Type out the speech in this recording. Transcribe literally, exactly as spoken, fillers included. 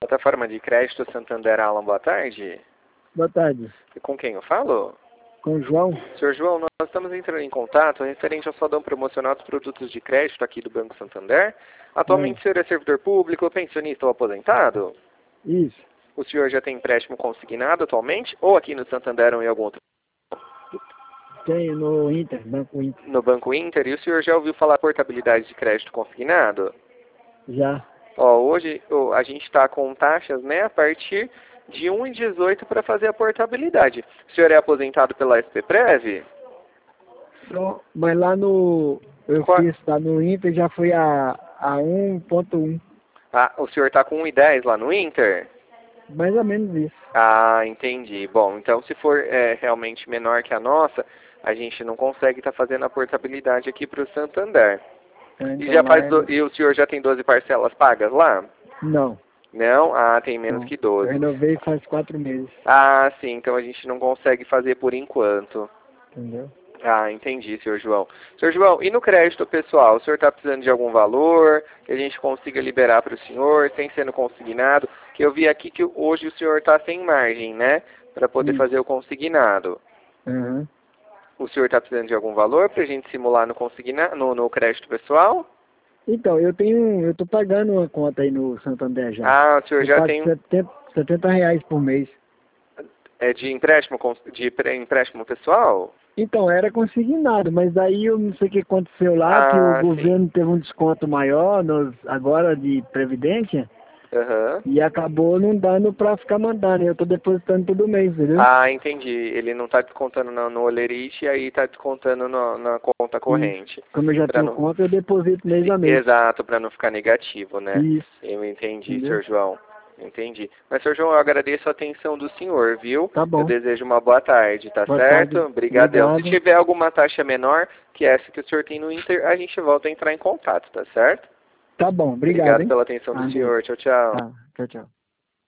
Plataforma de crédito Santander Alan, boa tarde. Boa tarde. E com quem eu falo? Com o João. senhor João, nós estamos entrando em contato referente ao saldão promocional dos produtos de crédito aqui do Banco Santander. Atualmente É. o senhor é servidor público, pensionista ou aposentado? Isso. O senhor já tem empréstimo consignado atualmente ou aqui no Santander ou em algum outro? Tenho no Inter, Banco Inter. No Banco Inter. E o senhor já ouviu falar portabilidade de crédito consignado? Já. Ó, hoje ó, a gente está com taxas, né, a partir de um vírgula dezoito para fazer a portabilidade. O senhor é aposentado pela S P Prev? Então, mas lá no... Eu Qual? fiz, tá no Inter, já foi a, a um ponto um. Ah, o senhor está com um vírgula dez lá no Inter? Mais ou menos isso. Ah, entendi. Bom, então se for é, realmente menor que a nossa, a gente não consegue estar tá fazendo a portabilidade aqui para o Santander. Então, E, já faz é... do... e o senhor já tem doze parcelas pagas lá? Não. Não? Ah, tem menos Não. que Eu doze. renovei faz quatro meses. Ah, sim, então a gente não consegue fazer por enquanto. Entendeu? Ah, entendi, senhor João. senhor João, e no crédito pessoal, o senhor está precisando de algum valor que a gente consiga liberar para o senhor, sem sendo consignado? Que eu vi aqui que hoje o senhor está sem margem, né? Para poder Isso. fazer o consignado. Uhum. O senhor está precisando de algum valor para a gente simular no, consigna... no, no crédito pessoal? Então, eu tenho... Eu tô pagando uma conta aí no Santander já. Ah, o senhor Eu já pago tem setenta, setenta reais por mês. é, de empréstimo, cons- de pré- empréstimo pessoal? Então, era consignado, mas daí eu não sei o que aconteceu lá, que o Ah, sim. governo teve um desconto maior nos, agora de Previdência Aham. e acabou não dando pra ficar mandando. Eu tô depositando todo mês, entendeu? Ah, entendi. Ele não está descontando no, no Olerite e aí está descontando no- na conta corrente. Isso. Como eu já Pra tenho não... conta, eu deposito mês a mês. Exato, para não ficar negativo, né? Isso. Eu entendi, Entendeu? senhor João. Entendi. Mas, senhor João, eu agradeço a atenção do senhor, viu? Tá Eu bom. desejo uma boa tarde, tá Boa certo? tarde. Obrigadão. Se Obrigado. tiver alguma taxa menor que essa que o senhor tem no Inter, a gente volta a entrar em contato, tá certo? Tá bom. Obrigado, Obrigado hein? pela atenção do Ah, senhor. Tchau, tchau. tá. Tchau, tchau.